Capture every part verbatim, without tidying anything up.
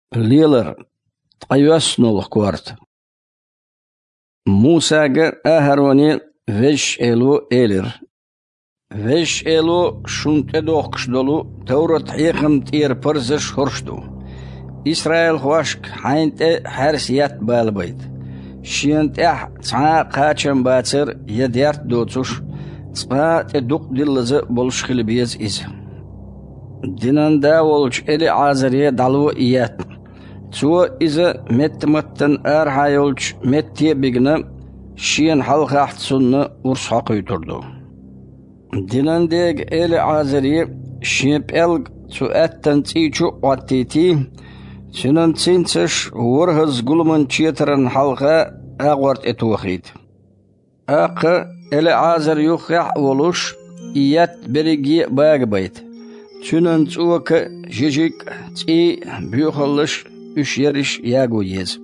ليلر قيوسنول كوارت موسى جر أهروني وش إلو إيلر وش إلو شنت دوخش دولو تورت حيقم تير برزش هرشدو إسرائيل خواشك حينت حرسيات بالبيت شينت إح تسعى قاچم باتر يديارت دوتوش تسعى تدوق دلز بولشخل بيز إز دينان دا ولش إلي عازرية دالو إيات تو إذا مت متن أرهايولش متي بيجنا شين حلقة حتسون ورس حقي تردو دينان ديج إلي عازرية شين بيلق تو أتن تيجو واتيتي سنن تنتش ورهز قلمن تشيترن حلقة أغورت اتوخيد أق إلي عازر يخيح ولوش إيات بريجي باق بيت سنن توك جيجيك تي بيوخلش üç yarış yago yez.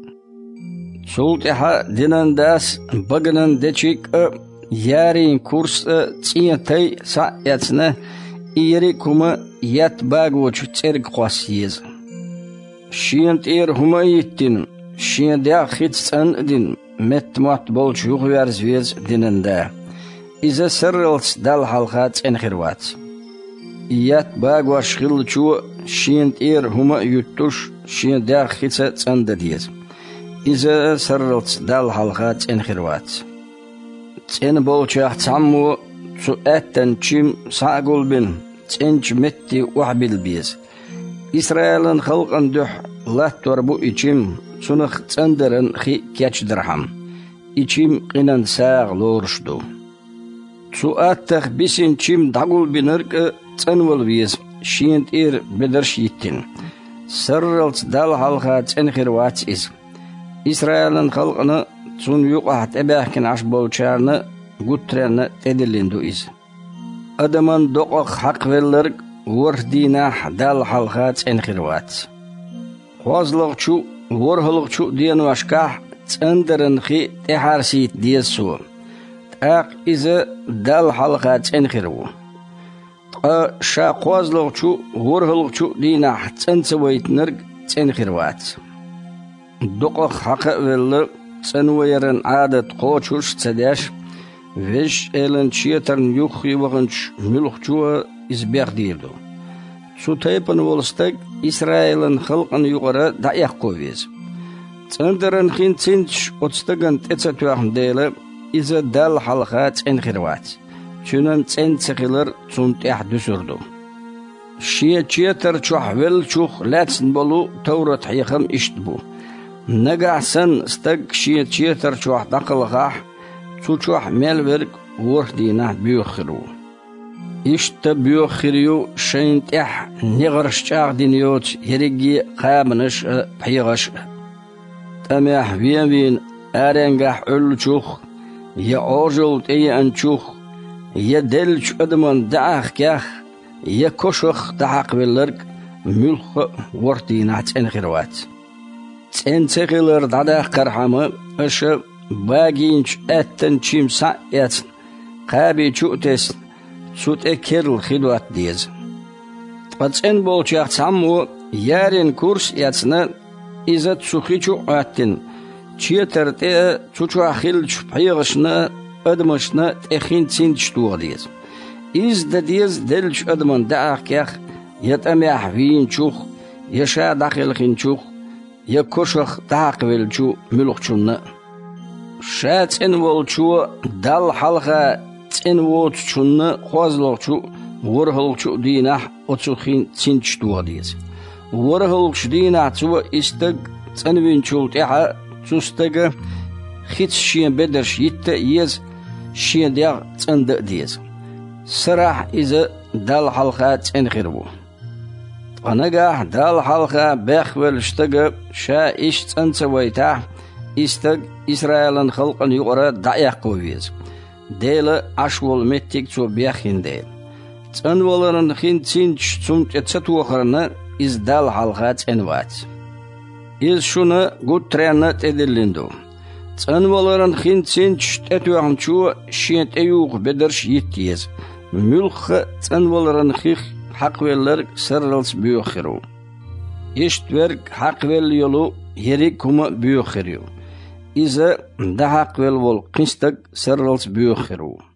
Sulteha dinan das baganan deçik yarin kurs tiyatay sa yatsna iri kuma yat bagoç çerg qas yez. Şiyent er humayittin şiyent ya khitsan din metmat bolç yuğyar zvez dinanda. İza sırrıls dal halqat en khirvat. Yat bagoç khilçu şiyent er huma yuttuş شين دا خيسة تسند ديز إذا سرلت دال حلقات إن خيروات تين بولشاح تعمو تؤتن تشيم ساقل بن تنج متي وحبيل بيز إسرائيل خلق اندوح لا تربو إيشيم سنخ تندرن خي كاتش درحم إيشيم قنان ساغ لورشدو تؤتخ بيسين تشيم داقل بنرك تنول بيز شين إير بدرش يتين سرلت دال حلقات إن خيروات إز إسرائيل خلقنا تون يقع تباهكن عش بولشارنا قطرنا تدلندو إز أدمان دقق حق والرق وردينا دال حلقات إن خيروات خوازلغ شو ورهلغ شو دين واشكاح تندرن خي تحارسيت ديسو تاق إذا دال حلقات إن خيرو شا قوازلغ شو ورهلغ شو دينا تنسويت نرق تنخيروات دقق حق والله تنويرن عادة قوشوش تداش ويش إلن شيطرن يخي وغنش ملخ شو إزبير ديردو سو تايبن والستاق إسرائيلن خلقن يغرى دعيق قويز تندرن خين تنش وتستقن تتساتوحن ديلا إذا دال حلقات تنخيروات شنن تن تخيلر تونت يحدثردو شيء تشيتر تشوح ويل تشوخ لاتسن بلو تورت حيخم اشتبو نقع سن استق شيء تشيتر تشوح دقل غاح تشوح ميل ورق وردينا بيوخرو اشت بيوخريو شين تح نغرش تاغ دينيوت يرقي قامنش بحيغش تماح بين بين ارنقح علو تشوخ يا اوجل تي انشوخ يدلش أدمان دعاخ كاخ يكوشخ دعاق باللرق ملخ ورتينا تين خيروات تين تغيلر دعاق قرحامة أش باقينش أتن تشيم ساعات قابي شوتس سوت اكيرل خيلوات ديز تين بولشاق تعمو يارين كورس ياتنا إذا تسوخيشو أتن تشيتر تي تشوشو خيلش بحيغشنا أدمشنا تأخين تسينش توغديز إز دديز دلش أدمان دعاق كاخ يتأميح فين شوخ يشا داخل خين شوخ يكوشخ دعاق والشو ملوخ شونا شات انوال شو دال حلقة تنوال شونا خوازلوخ شو ورهلوخ شو ديناح وتسوخين تسينش توغديز ورهلوخ شو ديناح تو استق تنوين شو تيحا تستق خيت شين بدرش يتا يز شين ديغ تندق ديز سراح إذا دال حلقة تنخربو ونقاح دال حلقة باخوال اشتق شا إش تنسويتاح استق إسرائيل خلقا يقرأ دعيق قويز ديلا عشوال متك تو بيخين ديل تنولرن خين تنش تسمت تتوخرنا إز دال حلقة تنوات إز شونا قد ترينا تدلندو تنولرن خين تنش تتوخن شو شين تيوغ بدرش يتيز ملخ تنولرن خيخ حق ويلر سرلس بيوخرو اشتورك حق ويل يلو يريك هما بيوخريو إذا ده حق ويل والقنستك سرلس بيوخرو